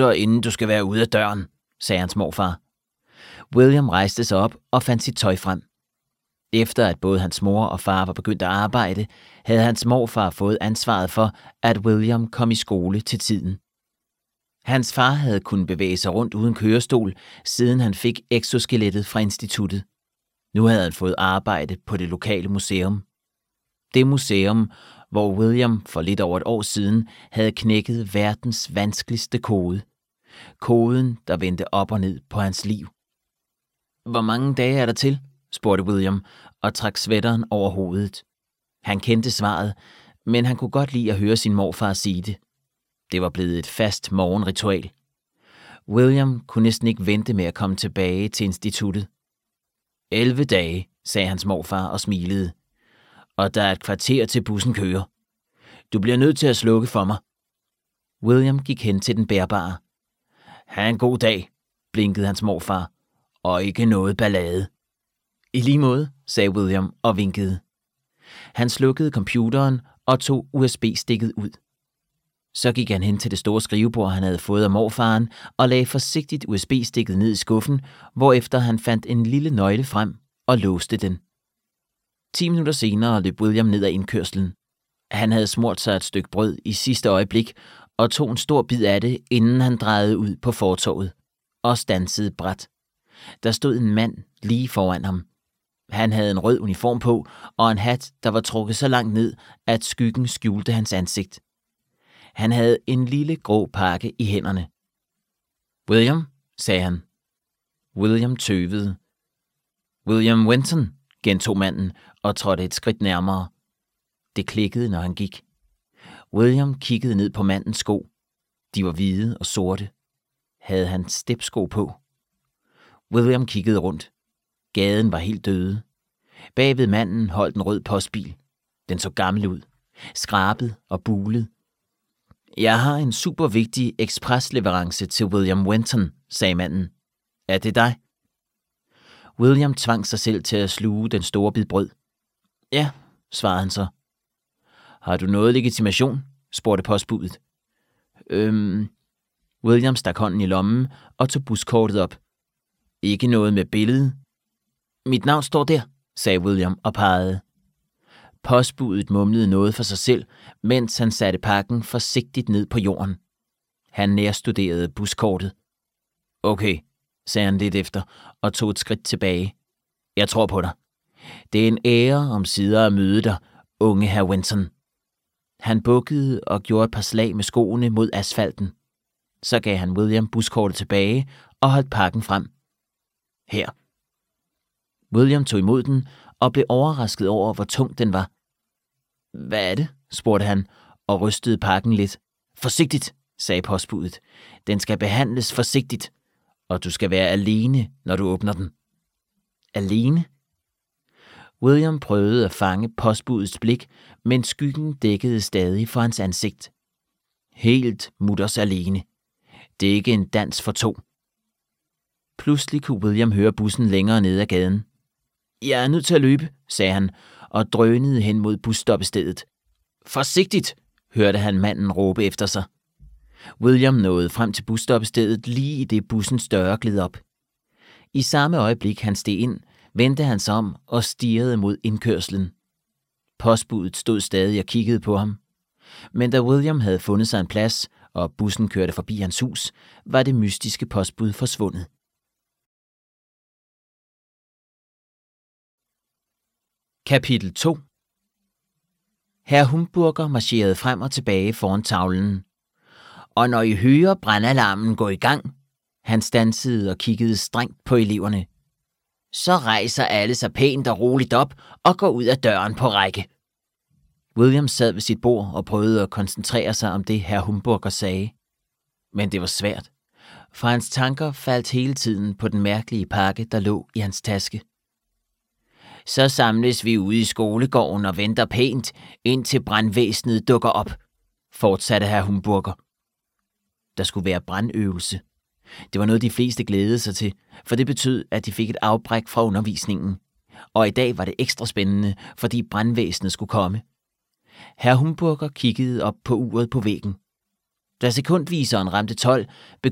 inden du skal være ude af døren, sagde hans morfar. William rejste sig op og fandt sit tøj frem. Efter at både hans mor og far var begyndt at arbejde, havde hans morfar fået ansvaret for, at William kom i skole til tiden. Hans far havde kunnet bevæge sig rundt uden kørestol, siden han fik exoskelettet fra instituttet. Nu havde han fået arbejde på det lokale museum. Det museum, hvor William for lidt over et år siden havde knækket verdens vanskeligste kode. Koden, der vendte op og ned på hans liv. Hvor mange dage er der til? Spurgte William og trak sweateren over hovedet. Han kendte svaret, men han kunne godt lide at høre sin morfar sige det. Det var blevet et fast morgenritual. William kunne næsten ikke vente med at komme tilbage til instituttet. 11 dage, sagde hans morfar og smilede. Og der er et kvarter til bussen kører. Du bliver nødt til at slukke for mig. William gik hen til den bærbare. Ha' en god dag, blinkede hans morfar, og ikke noget ballade. I lige måde, sagde William og vinkede. Han slukkede computeren og tog USB-stikket ud. Så gik han hen til det store skrivebord, han havde fået af morfaren, og lagde forsigtigt USB-stikket ned i skuffen, hvorefter han fandt en lille nøgle frem og låste den. 10 minutter senere løb William ned ad indkørslen. Han havde smurt sig et stykke brød i sidste øjeblik og tog en stor bid af det, inden han drejede ud på fortovet og standsede brat. Der stod en mand lige foran ham. Han havde en rød uniform på og en hat, der var trukket så langt ned, at skyggen skjulte hans ansigt. Han havde en lille grå pakke i hænderne. William, sagde han. William tøvede. William Wenton, gentog manden og trådte et skridt nærmere. Det klikkede, når han gik. William kiggede ned på mandens sko. De var hvide og sorte. Havde han stepsko på? William kiggede rundt. Gaden var helt døde. Bagved manden holdt en rød postbil. Den så gammel ud. Skrabet og bulet. Jeg har en super vigtig ekspresleverance til William Wenton, sagde manden. Er det dig? William tvang sig selv til at sluge den store bid brød. Ja, svarede han så. Har du noget legitimation? Spurgte postbudet. William stak hånden i lommen og tog buskortet op. Ikke noget med billede. Mit navn står der, sagde William og pegede. Postbudet mumlede noget for sig selv, mens han satte pakken forsigtigt ned på jorden. Han nærstuderede buskortet. Okay, sagde han lidt efter og tog et skridt tilbage. Jeg tror på dig. Det er en ære omsider at møde dig, unge hr. Wenton. Han bukkede og gjorde et par slag med skoene mod asfalten. Så gav han William buskortet tilbage og holdt pakken frem. Her. William tog imod den og blev overrasket over, hvor tung den var. Hvad er det? Spurgte han og rystede pakken lidt. Forsigtigt, sagde postbudet. Den skal behandles forsigtigt, og du skal være alene, når du åbner den. Alene? William prøvede at fange postbudets blik, men skyggen dækkede stadig for hans ansigt. Helt mutters alene. Det er ikke en dans for to. Pludselig kunne William høre bussen længere nede ad gaden. Jeg er nødt til at løbe, sagde han, og drønede hen mod busstoppestedet. Forsigtigt, hørte han manden råbe efter sig. William nåede frem til busstoppestedet lige i det bussens døre gled op. I samme øjeblik han steg ind, vendte han sig om og stirrede mod indkørslen. Postbudet stod stadig og kiggede på ham. Men da William havde fundet sig en plads, og bussen kørte forbi hans hus, var det mystiske postbud forsvundet. Kapitel 2. Herr Humburger marcherede frem og tilbage foran tavlen. Og når I hører brandalarmen gå i gang, han standsede og kiggede strengt på eleverne, så rejser alle sig pænt og roligt op og går ud af døren på række. William sad ved sit bord og prøvede at koncentrere sig om det, herr Humburger sagde. Men det var svært, for hans tanker faldt hele tiden på den mærkelige pakke, der lå i hans taske. Så samles vi ude i skolegården og venter pænt, indtil brandvæsenet dukker op, fortsatte herr Humburger. Der skulle være brandøvelse. Det var noget, de fleste glædede sig til, for det betød, at de fik et afbræk fra undervisningen. Og i dag var det ekstra spændende, fordi brandvæsenet skulle komme. Herr Humburger kiggede op på uret på væggen. Da sekundviseren ramte 12,